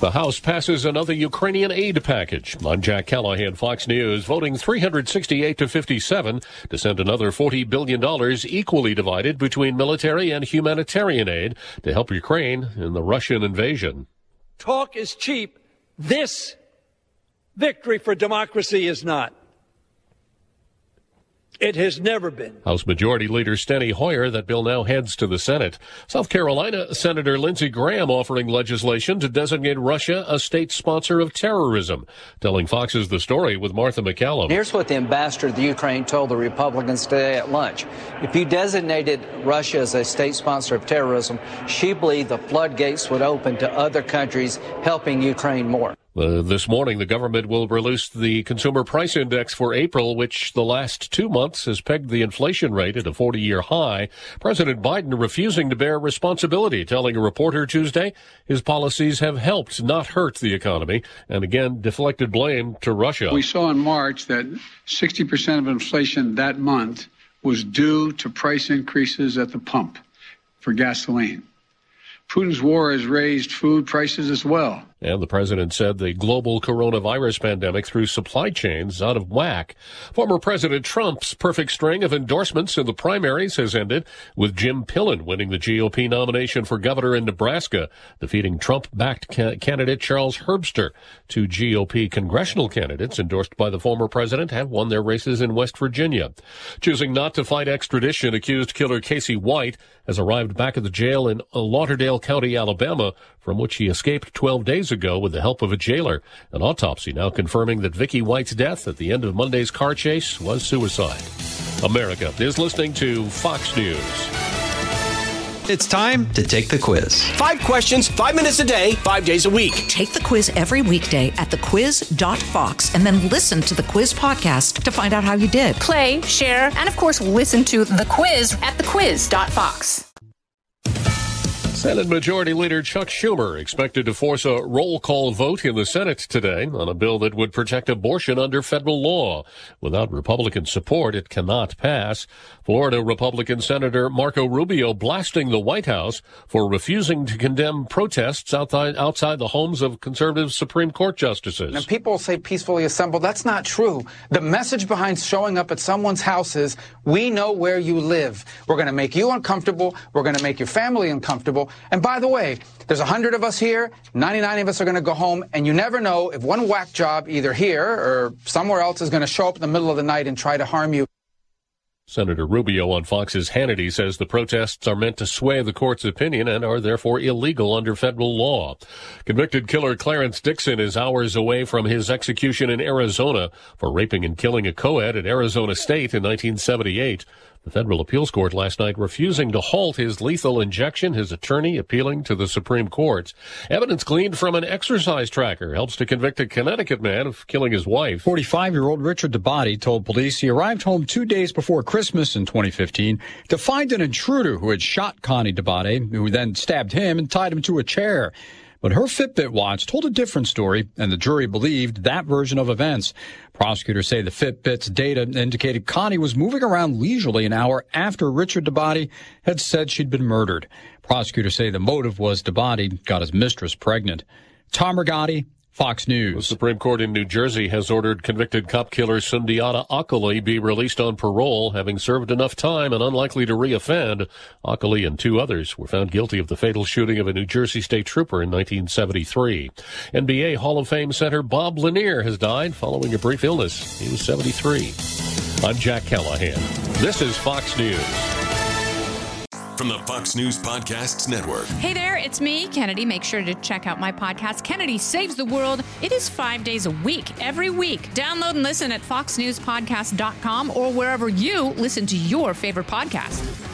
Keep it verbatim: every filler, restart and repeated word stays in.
The House passes another Ukrainian aid package. I'm Jack Callahan, Fox News, voting three hundred sixty-eight to fifty-seven to send another forty billion dollars equally divided between military and humanitarian aid to help Ukraine in the Russian invasion. Talk is cheap. This victory for democracy is not. It has never been. House Majority Leader Steny Hoyer. That bill now heads to the Senate. South Carolina Senator Lindsey Graham offering legislation to designate Russia a state sponsor of terrorism. Telling Fox's The Story with Martha McCallum. Here's what the ambassador of the Ukraine told the Republicans today at lunch. If you designated Russia as a state sponsor of terrorism, she believed the floodgates would open to other countries helping Ukraine more. Uh, this morning, the government will release the Consumer Price Index for April, which the last two months has pegged the inflation rate at a forty-year high. President Biden refusing to bear responsibility, telling a reporter Tuesday his policies have helped, not hurt the economy, and again deflected blame to Russia. We saw in March that sixty percent of inflation that month was due to price increases at the pump for gasoline. Putin's war has raised food prices as well. And the president said the global coronavirus pandemic threw supply chains out of whack. Former President Trump's perfect string of endorsements in the primaries has ended, with Jim Pillen winning the G O P nomination for governor in Nebraska, defeating Trump-backed ca- candidate Charles Herbster. Two G O P congressional candidates endorsed by the former president have won their races in West Virginia. Choosing not to fight extradition, accused killer Casey White has arrived back at the jail in Lauderdale County, Alabama, from which he escaped twelve days ago with the help of a jailer. An autopsy now confirming that Vicky White's death at the end of Monday's car chase was suicide. America is listening to Fox News. It's time to take the quiz. Five questions, five minutes a day, five days a week. Take the quiz every weekday at the quiz dot fox and then listen to the quiz podcast to find out how you did. Play, share, and of course, listen to the quiz at the quiz dot fox. Senate Majority Leader Chuck Schumer expected to force a roll call vote in the Senate today on a bill that would protect abortion under federal law. Without Republican support, it cannot pass. Florida Republican Senator Marco Rubio blasting the White House for refusing to condemn protests outside, outside the homes of conservative Supreme Court justices. Now, people say peacefully assemble. That's not true. The message behind showing up at someone's house is, we know where you live. We're going to make you uncomfortable. We're going to make your family uncomfortable. And by the way, there's one hundred of us here, ninety-nine of us are going to go home, and you never know if one whack job either here or somewhere else is going to show up in the middle of the night and try to harm you. Senator Rubio on Fox's Hannity says the protests are meant to sway the court's opinion and are therefore illegal under federal law. Convicted killer Clarence Dixon is hours away from his execution in Arizona for raping and killing a co-ed at Arizona State in nineteen seventy-eight. The federal appeals court last night refusing to halt his lethal injection, his attorney appealing to the Supreme Court. Evidence gleaned from an exercise tracker helps to convict a Connecticut man of killing his wife. forty-five-year-old Richard Dabadi told police he arrived home two days before Christmas in twenty fifteen to find an intruder who had shot Connie Dabadi, who then stabbed him and tied him to a chair. But her Fitbit watch told a different story, and the jury believed that version of events. Prosecutors say the Fitbit's data indicated Connie was moving around leisurely an hour after Richard Dabadi had said she'd been murdered. Prosecutors say the motive was Dabadi got his mistress pregnant. Tom Rigotti, Fox News. The Supreme Court in New Jersey has ordered convicted cop killer Sundiata Akali be released on parole, having served enough time and unlikely to reoffend. Akali and two others were found guilty of the fatal shooting of a New Jersey state trooper in nineteen seventy-three. N B A Hall of Fame center Bob Lanier has died following a brief illness. He was seventy-three. I'm Jack Callahan. This is Fox News. From the Fox News Podcasts Network. Hey there, it's me, Kennedy. Make sure to check out my podcast, Kennedy Saves the World. It is five days a week, every week. Download and listen at fox news podcast dot com or wherever you listen to your favorite podcast.